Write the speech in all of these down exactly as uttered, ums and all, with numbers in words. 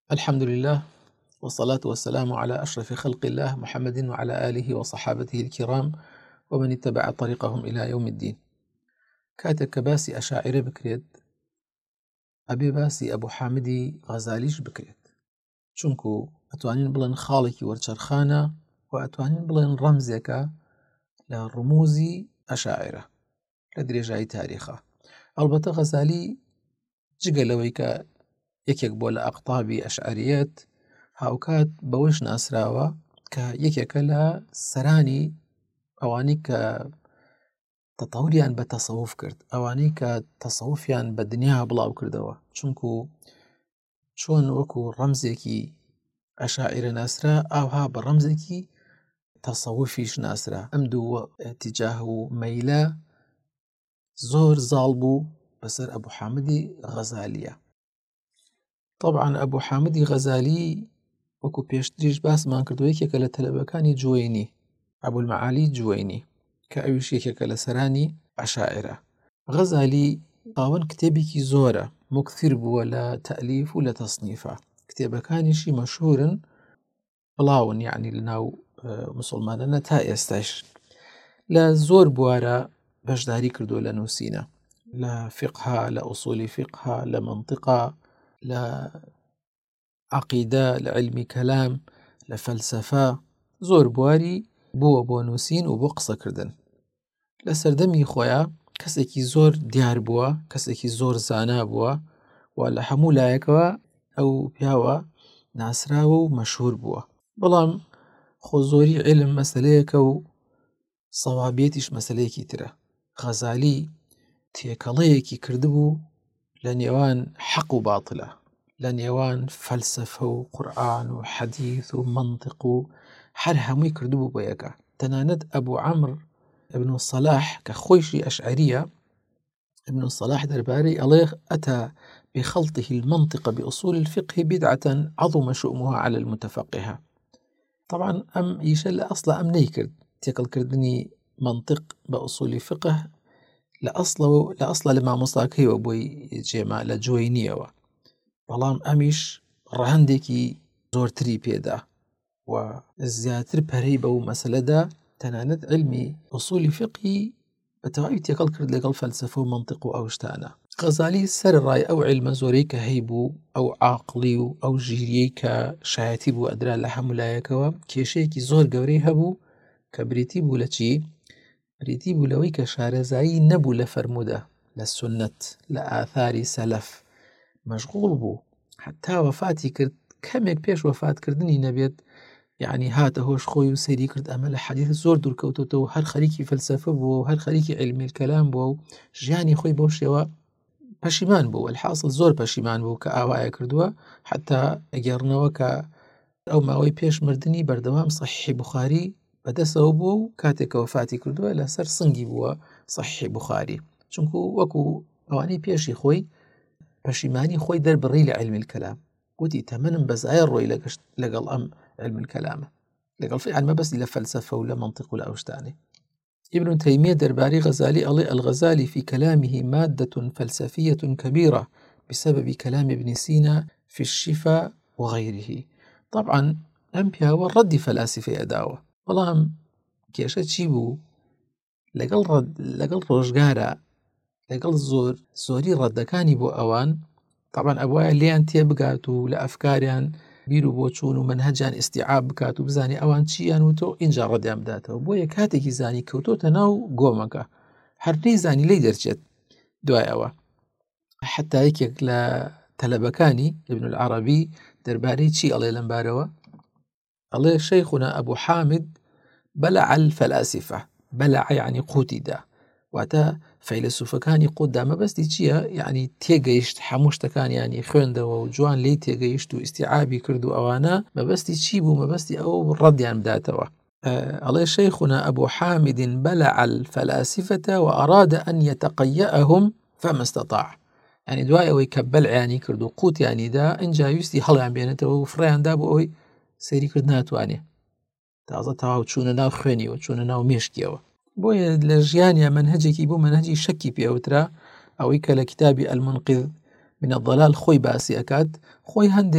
الحمد لله والصلاة والسلام على أشرف خلق الله محمد وعلى آله وصحابته الكرام ومن اتبع طريقهم إلى يوم الدين. كاتك باسی ئەشاعرە بکرێت ئەبێ باسی ئەبوو حامدی غەزالیش بکرێت، چونکو ئەتوانین بڵێن خاڵێکی وەرچەرخانە و ئەتوانین بڵێن ڕەمزێکە لە ڕموزی ئەشاعرە لە درێژایی تاریخە. ئەڵبەتە غەزالی جگە لەوەی کە یەکێک بۆ لە ئەقتابی ئەشعەریەت هاوکات بەوەش ناسراوە کە یەکێکە لە سەرانی ئەوانی کە تەتەوریان بە تەسەوف کرد، ئەوانەی کە تەسەوفیان بە دنیا بڵاو کردەوە، چونکو چۆن وەکو ڕەمزێکی ئەشاعرە ناسرا ئاوها بە ڕەمزێکی تەسەوفیش ناسرا. ئەم دوو ئەتیجاه و مەیلە زۆر زاڵ بوو بەسەر ئەبوو حامدی غەزالیە. طبعاً ئەبوو حامدی غەزالی وەکو پێشتریش باسمان کردو یەکێکە لە تەلەبەکانی جوێینی ئەبوو المەعالی جوێینی کە ئەویش یەکێکە لە سەرانی ئەشاعرە. غەزالی خاوەن کتێبێکی زۆرە، موکثیر بووە لە تەئلیف و لە تەصنیفە، کتێبەکانیشی مەشهورن بڵاون یعنی لەناو موسڵمانانە تا ئێستاش. لە زۆر بوارە بەشداری کردووە لە نووسینە، لە فقها، لە ئوسولی فقها، لە منطقە، لە عەقیدە، لە علمی کەلام، لە فەلسەفە، زۆر بواری بووە بۆ نووسین و بۆ قسەکردن. لە سەردەمی خۆیان کەسێکی زۆر دیار بووە، کەسێکی زۆر زانا بووە و لە هەموو لایەکەوە ئەو پیاوە ناسراوە و مەشهور بووە. بەڵام خۆ زۆری علم مەسەلەیەکە و سەوابیەتیش مەسەلەیەکی ترە. غەزالی تێکەڵەیەکی کردبوو لە نێوان حەق و باتڵە، لە نێوان فەلسەفە و قورئان و حەدیث و منطق و هەر هەمووی کردبوو بۆ یەکە. تەنانەت ئەبوو عەمر ابن الصلاح کە خۆیشی ئەشعەریە، ابن الصلاح دەربارەی ئەڵێ ئەتى بخلطه المنطق بأصول الفقه بدعة عظم شؤمها على المتفقهة. طبعا ئەم ئیشە لە ئەسڵە ئەم نەیکرد، تێکەڵکردنی منطق بە ئوسولی فقه لە ئەسڵەوە لە ئەسڵە لە مامۆستاکەیەوە بۆی جێما لە جوێینیەوە، بەڵام ئەمیش ڕەهەندێکی زۆرتری پێدا و زیاتر پەرەی بەو مەسەلەدا تەنانەت علمی ئوسولی فقهی بە تەواوی تێکەڵ کرد لەگەڵ فەلسەفە و منطق و ئەو شتانە. غەزالی سەرڕای ئەو علمە زۆرەی کە هەیبوو، ئەو عاقڵی و ئەو ژیریەی کە شایەتی بوو ئەدرا لە هەموو لایەکەوە، کێشەیەکی زۆر گەورەی هەبوو کە بریتی بوو لە چی؟ بریتی بوو لەوەی کە شارەزایی نەبوو لە فەرموودە، لە سونەت، لە ئاثاری سەلەف مەشغوڵ بوو، حتا وەفاتی کرد کەمێک پێش وەفاتکردنی نەبێت یعنی هاتە هۆش خۆی و سەیری کرد ئەمە لە حەدیث زۆر دوورکەوتوتەوە و هەر خەریکی فەلسەفە بووە و هەر خەریکی علمی کەلام بووە و ژیانی خۆی بەو شێوە پەشیمان بوو. الحاصل زۆر پەشیمان بوو کە ئاوایە کردووە، حتا ئەگەڕنەوە کە ئەو ماوەی پێش مردنی بەردەوام سەحیحی بوخاری بەدەستەوە بووە و کاتێک کە وەفاتی کردووە لەسەر سنگی بووە سەحیحی بوخاری، چونکو وەکو ئەوانەی پێشی خۆی پەشیمانی خۆی دەربڕی لە علمی کەلام، گوتی تەمەنم بەزایە ڕۆی لەگەشت لەگەڵ ئەم علم الكلامە، لەگەڵ فعل مەبەستی لە فەلسەفە و لە منطق و لە ئەو شتانەی. ابن تيمية درباري غزالي ألي الغزالي في كلامه مادة فلسفية كبيرة بسبب كلام ابن سينا في الشفاء وغيره. طبعا أمبيا والرد فلاسفة أداوة والله كيشة تشيبو لقل رد لقل روشقارا لقل زور زوري ردكاني بو أوان. طبعا أبويا ليان تيبقاتو لأفكاريان بیرو بۆ چوون و منهجان استیعاب بکات و بزانی ئەوان چیان و تۆ اینجا ڕەدیان بداتەوە، بۆیە کاتێکی زانی کەوتۆتە ناو گۆمەکە هەر نەیزانی لێی دەرچێت. دوای ئەوە حتا یەکێک لە تەلەبەکانی ابن العربی دەربارەی چی ئەڵێ لەم بارەوە؟ ئەڵێ شەیخنا ئەبوو حامد بەلع الفەلاسفە، بەلع یعنی قوتی دا، واتە فەیلسوفەکانی قوتدا مەبەستی چییە؟ یعنی تێگەیشت هەموو شتەکانیانی خوێندەوە و جوان لی تێگەیشت و ئیستیعابی کرد و ئەوانە مەبەستی چی بوو؟ مەبەستی ئەوە ڕەدیان بداتەوە. ئەڵێ شەیخنا ئەبوو حامد بەلع الفەلاسفة وأراد أن يتقيأهم فما استطاع. يعني دوای ئەوەی کە بەلعیانی کرد و قوتیانی دا، ئینجا ویستی هەڵیان بێنێتەوە و فڕیاندا بۆ ئەوەی سەیری کرد ناتوانێ، تازە تەواو چوونە ناو خوێنیەوە، چوونە ناو مێشکیەوە. بۆیە لە ژیانیا منهجێکی بوو، منهجی شەکی پێوترا، ئەوەی کە لە کتابی المنقذ من الضلال خۆی باسی ئەکات، خۆی هەندێ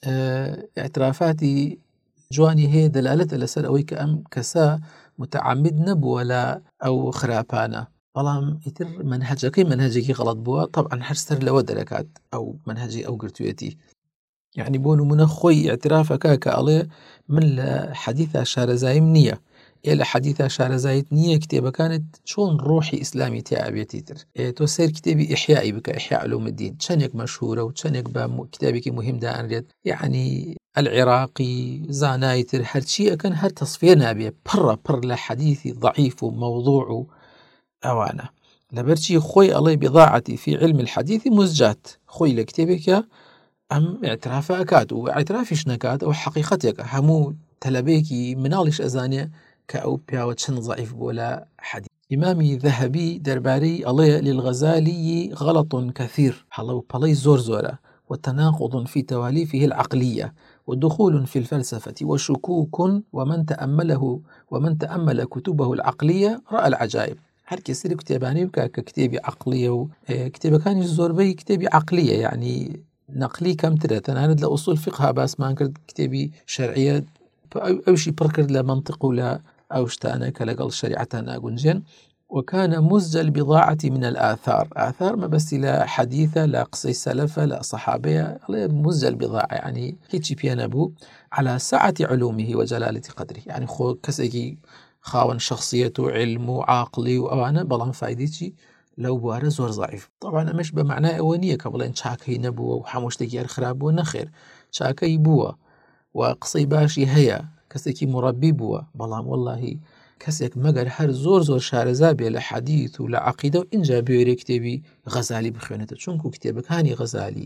اعترافاتی جوانی هەیە دەلالەتە لەسەر ئەوەی کە ئەم کەسە متعمد نەبووە لە ئەو خراپانە، بەڵام ئیتر منهەجەکەی منهەجێکی غەڵەت بووە. طبعا هەرسەر لەوە دەرەکات ئەو منهەجی ئەو گرتوێتی، یعنی بۆ نمونە خۆی ئاعترافەکە کە ئەڵێ من لە حەدیثە شارەزاییم نییە، ئێ لە حەدیثە شارەزایت نییە، کتێبەکانت چۆن ڕۆحی ئیسلامی تیاابێتی تر. تۆ سەر کتێبی ئیحیایی بکە، ئیحیا علومالدین، چەندێک مەشهورە و چەندێک بە کتێبێکی مهمدا ئەنرێت، یعنی العێراقی زانای تر هەرچی ئەکەن هەر تەصفیە نابێ، پڕە پڕ لە حەدیثی ضعیف و مەوضوع و ئەوانە. لەبەرچی خۆی ئەڵێ بضاعەتی في علم الحەدیث مزجات، خۆی لە کتێبێکە ئەم اعترافە ئەکات و اعترافیش نەکات ئەو حەقیقەتێکە، هەموو تەلەبەیەکی مناڵیش ئەزانێ کە ئەو پیاوە چەند ضعیف بووە لە حەدیث. ئیمامی ذەهەبی دەربارەی ئەڵێ للغەزالی غەڵەط كثير، هەڵە و پەڵەی زۆر زۆرە، وتناقض في تواليفه العقلية ودخول في الفلسفة وشكوك، ومن تأمله ومن تأمل كتبه العقلية رأى العجائب. هەر کەسێک کتێبانی بکە کە کتێبی عقلیە و کتێبەکانی زۆربەی کتێبی عقلیە، یعنی نەقلی کەمترە، تەنانەت لە ئوسول فقه باسمان کرد، کتێبی شەرعیە ئەوشی پڕ کرد لە منطق و لە ئەو شتانە کە لەگەڵ شەریعەتە ناگونجێن. وكان مزج البضاعة من الآثار، آثار ما بس لا حديثة لا قصي سلفة لا صحابية، مزج البضاعة يعني هيك بيانبو على سعة علومه وجلالة قدره، يعني خو كسيكي خاون شخصيته علم وعاقلي وأوانا بلان فايدتي لو بواره زور ضعيف. طبعا مش بمعنى أوانية كبلين شاكي نبوه وحموشتكي الخراب ونخير، شاكي بوه وقصي باشي هيا كسيكي مربي بوه، بلان والله کەسێک مەگەر هەر زۆر زۆر شارەزا بێ لە حەدیث و لە عەقیدە و اینجا بێرێ کتێبی غەزالی بخوێنێتە، چونکو کتێبەکانی غەزالی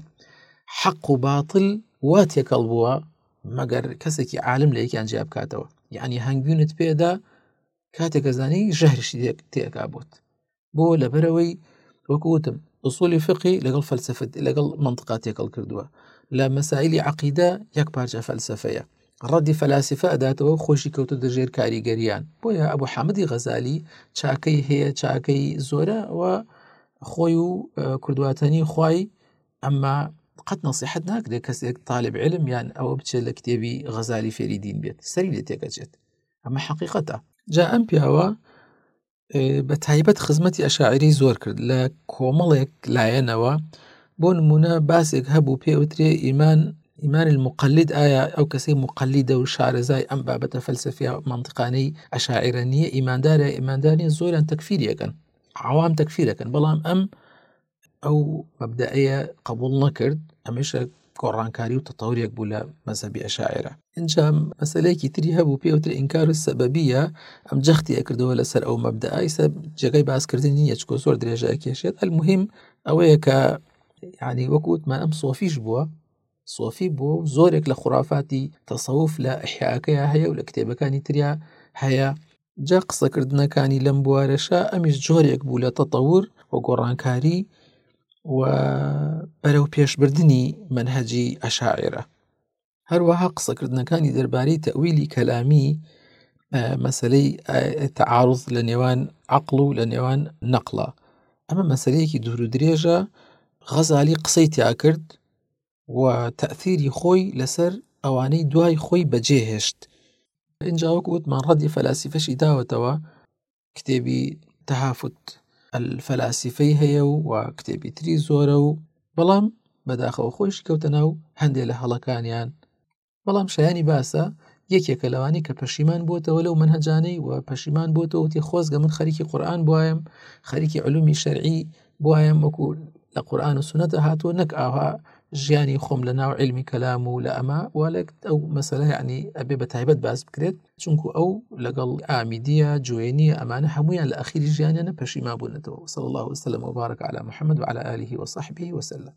حەق و باتڵ وا تێکەڵ بووە مەگەر کەسێکی عالم لە یەکیان جیا بکاتەوە، یعنی هەنگوێنت پێدا کاتێک ئەزانی ژەهرشی تێکا بۆت، بۆ لەبەرەوەی وەکوتم ئوسولی فقی لەگەڵ فەلسفە لەگەڵ منطقا تێکەڵ کردووە، لە مەسائیلی عەقیدە یەک پارچە فەلسفەیە، ڕەدی فەلاسفە ئەداتەوە خۆشی کەوتە دەژێر کاریگەریان. بۆیە ئەبوو حامدی غەزالی چاکەی هەیە، چاکەی زۆرە و خۆی و کردواتنی خوای، ئەمما قەت نەسیحەت ناکرێت کەسێک طالب علم یان ئەوە بچێت لە کتێبی غەزالی فێری دین بێت، سەری لێ تێکەچێت، ئەمە حەقیقەتە. جا ئەم پیاوە بە تایبەت خزمەتی ئەشاعیری زۆر کرد لە کۆمەڵێک لایەنەوە، بۆ نمونە باسێک هەبوو پێوترێ ئیمان إيمان المقلد، آية أو كسي مقلدة وشارزاي أم بابة فلسفية منطقاني أشاعرانية، إيمان دارة إيمان دارية زولا تكفيرية كان، عوام تكفيرية كان، بلام أم أو مبدئية قبول نكرد أمش قرآن كاري وتطور يقبل مذهبي أشاعرة. إنجا مسألة تري هبو بيوتر إنكار السببية أم جختي أكردو ولا سر أو مبدأ يسب جاي باس كردنية تشكو صور درجة كيشيت. المهم أويك يعني وقت ما أم صوفيش بوا صوفي بو زورك لخرافاتي تصوف لا إحياءكيا هيا ولا كتابكاني تريا هيا جا قصة كردنا كاني لمبوارشا أمش جوريك بو لتطور وقرانكاري وبرو بيش بردني منهجي أشاعرة. هروها قصة كردنا كاني درباري تأويلي كلامي مسألة تعارض لنيوان عقله لنيوان نقله، أما مسألة كي دورو دريجة غزالي قصيتي أكرد وتأثيري خوي لسر أواني دواي خوي بجيهشت. إن جاوك وت من ردي فلاسفة داوتوا كتابي تهافت الفلاسفي هي وكتابي تري زورو، بلام بداخل خويش كوتناو هندي لهلكانيان، بلام شياني باسا يك يك لواني كبشيمان بوته ولو منهجاني وبشيمان بوته وتي خوزق من خريكي قرآن بوايم خريكي علومي شرعي بوايم وكل لقرآن والسنة هاتو نكأها جياني خوم لنا وعلمي كلام ولا أما ولك أو مسألة يعني أبي بتعبد باز بكريت شنكو أو لقل آميدية جوينية أمانة حمويا لأخير جياني أنا بشي ما بونته. صلى الله وسلم وبارك على محمد وعلى آله وصحبه وسلم.